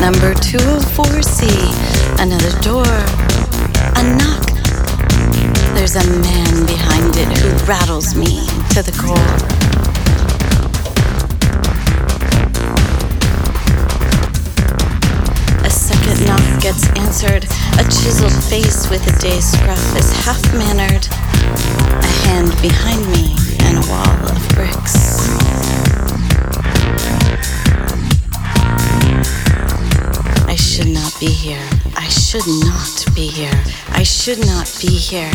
number 204C. Another door. A knock. There's a man behind it who rattles me to the core. A second knock gets answered. A chiseled face with a day's scruff is half-mannered. A hand behind me and a wall of bricks. I should not be here. I should not be here. I should not be here.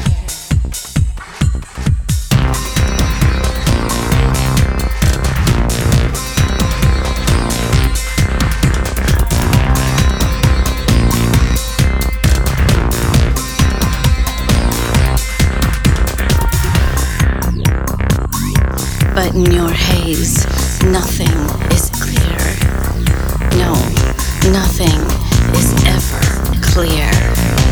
But in your haze, nothing is clear. No, nothing is ever clear.